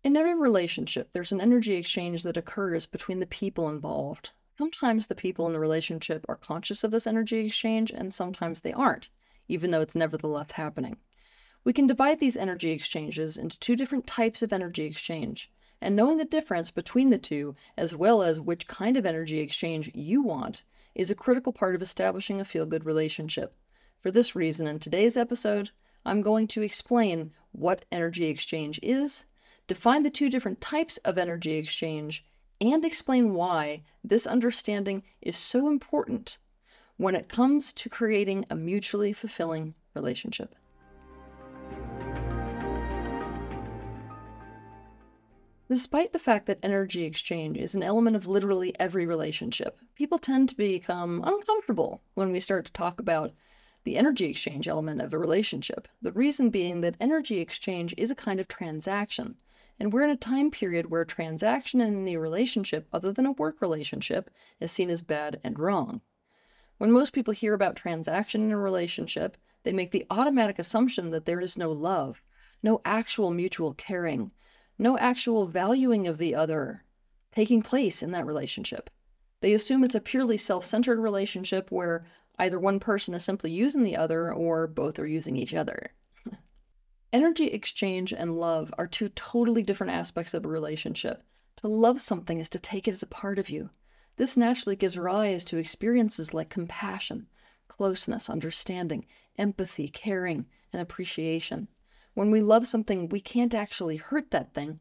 In every relationship, there's an energy exchange that occurs between the people involved. Sometimes the people in the relationship are conscious of this energy exchange, and sometimes they aren't, even though it's nevertheless happening. We can divide these energy exchanges into two different types of energy exchange, and knowing the difference between the two, as well as which kind of energy exchange you want, is a critical part of establishing a feel-good relationship. For this reason, in today's episode, I'm going to explain what energy exchange is, define the two different types of energy exchange, and explain why this understanding is so important when it comes to creating a mutually fulfilling relationship. Despite the fact that energy exchange is an element of literally every relationship, people tend to become uncomfortable when we start to talk about the energy exchange element of a relationship. The reason being that energy exchange is a kind of transaction, and we're in a time period where transaction in any relationship other than a work relationship is seen as bad and wrong. When most people hear about transaction in a relationship, they make the automatic assumption that there is no love, no actual mutual caring, no actual valuing of the other taking place in that relationship. They assume it's a purely self-centered relationship where either one person is simply using the other or both are using each other. Energy exchange and love are two totally different aspects of a relationship. To love something is to take it as a part of you. This naturally gives rise to experiences like compassion, closeness, understanding, empathy, caring, and appreciation. When we love something, we can't actually hurt that thing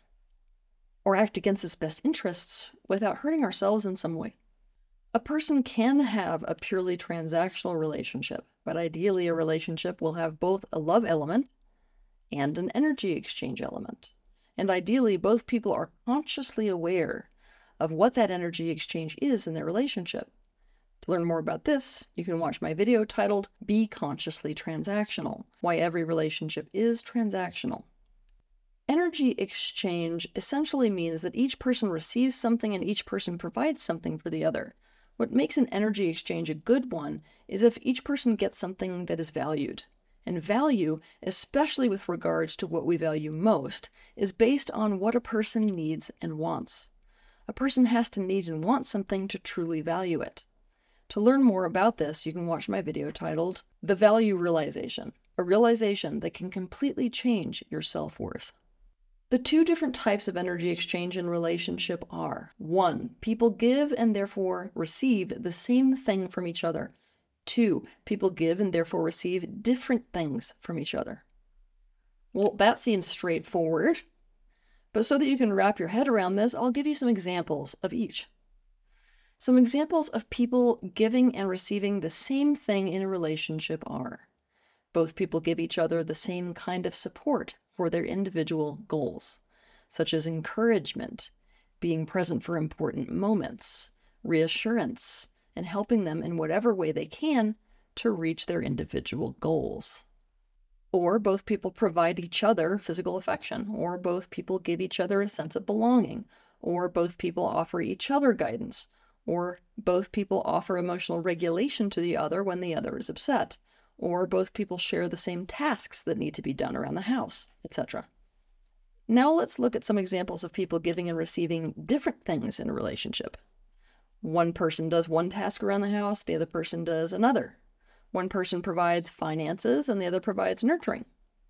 or act against its best interests without hurting ourselves in some way. A person can have a purely transactional relationship, but ideally a relationship will have both a love element and an energy exchange element. And ideally, both people are consciously aware of what that energy exchange is in their relationship. To learn more about this, you can watch my video titled Be Consciously Transactional: Why Every Relationship is Transactional. Energy exchange essentially means that each person receives something and each person provides something for the other. What makes an energy exchange a good one is if each person gets something that is valued. And value, especially with regards to what we value most, is based on what a person needs and wants. A person has to need and want something to truly value it. To learn more about this, you can watch my video titled The Value Realization, a realization that can completely change your self-worth. The two different types of energy exchange in relationship are: 1. People give and therefore receive the same thing from each other. 2. People give and therefore receive different things from each other. Well, that seems straightforward, but so that you can wrap your head around this, I'll give you some examples of each. Some examples of people giving and receiving the same thing in a relationship are: both people give each other the same kind of support for their individual goals, such as encouragement, being present for important moments, reassurance, and helping them in whatever way they can to reach their individual goals. Or both people provide each other physical affection, or both people give each other a sense of belonging, or both people offer each other guidance, or both people offer emotional regulation to the other when the other is upset, or both people share the same tasks that need to be done around the house, etc. Now let's look at some examples of people giving and receiving different things in a relationship. One person does one task around the house, the other person does another. One person provides finances and the other provides nurturing.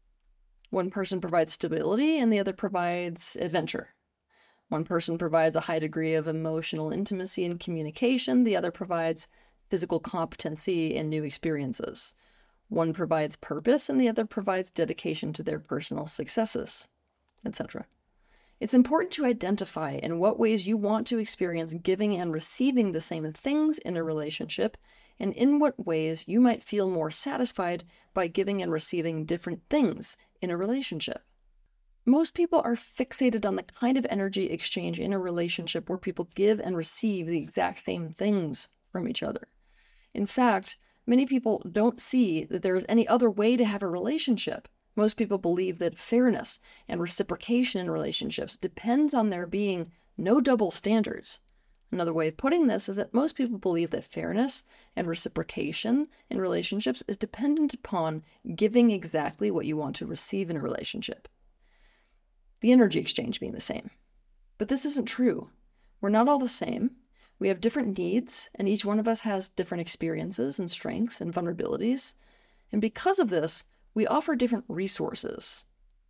One person provides stability and the other provides adventure. One person provides a high degree of emotional intimacy and communication, the other provides physical competency and new experiences. One provides purpose and the other provides dedication to their personal successes, etc. It's important to identify in what ways you want to experience giving and receiving the same things in a relationship, and in what ways you might feel more satisfied by giving and receiving different things in a relationship. Most people are fixated on the kind of energy exchange in a relationship where people give and receive the exact same things from each other. In fact, many people don't see that there is any other way to have a relationship. Most people believe that fairness and reciprocation in relationships depends on there being no double standards. Another way of putting this is that most people believe that fairness and reciprocation in relationships is dependent upon giving exactly what you want to receive in a relationship. the energy exchange being the same. But this isn't true. We're not all the same. We have different needs, and each one of us has different experiences and strengths and vulnerabilities. And because of this, we offer different resources.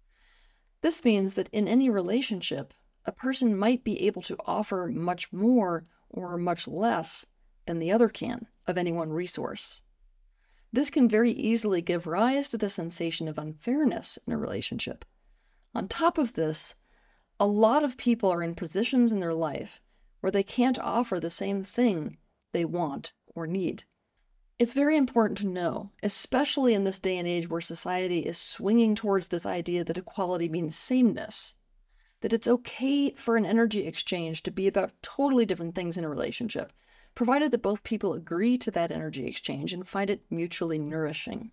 This means that in any relationship, a person might be able to offer much more or much less than the other can of any one resource. This can very easily give rise to the sensation of unfairness in a relationship. On top of this, a lot of people are in positions in their life where they can't offer the same thing they want or need. It's very important to know, especially in this day and age where society is swinging towards this idea that equality means sameness, that it's okay for an energy exchange to be about totally different things in a relationship, provided that both people agree to that energy exchange and find it mutually nourishing.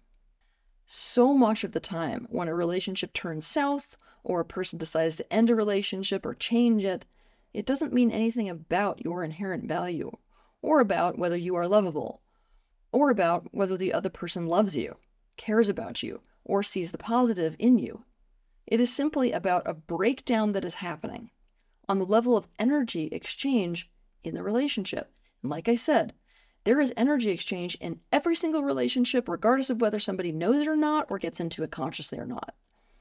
So much of the time, when a relationship turns south, or a person decides to end a relationship or change it, it doesn't mean anything about your inherent value, or about whether you are lovable, or about whether the other person loves you, cares about you, or sees the positive in you. It is simply about a breakdown that is happening on the level of energy exchange in the relationship. And like I said, there is energy exchange in every single relationship, regardless of whether somebody knows it or not, or gets into it consciously or not.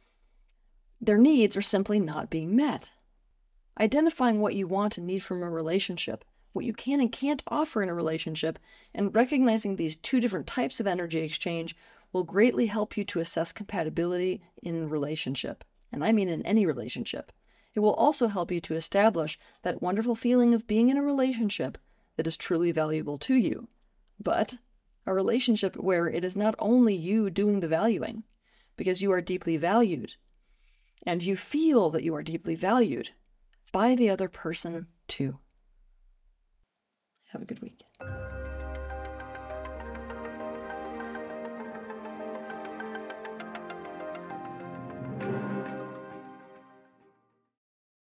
Their needs are simply not being met. Identifying what you want and need from a relationship, what you can and can't offer in a relationship, and recognizing these two different types of energy exchange will greatly help you to assess compatibility in a relationship. And I mean in any relationship. It will also help you to establish that wonderful feeling of being in a relationship that is truly valuable to you, but a relationship where it is not only you doing the valuing, because you are deeply valued, and you feel that you are deeply valued by the other person too. Have a good week.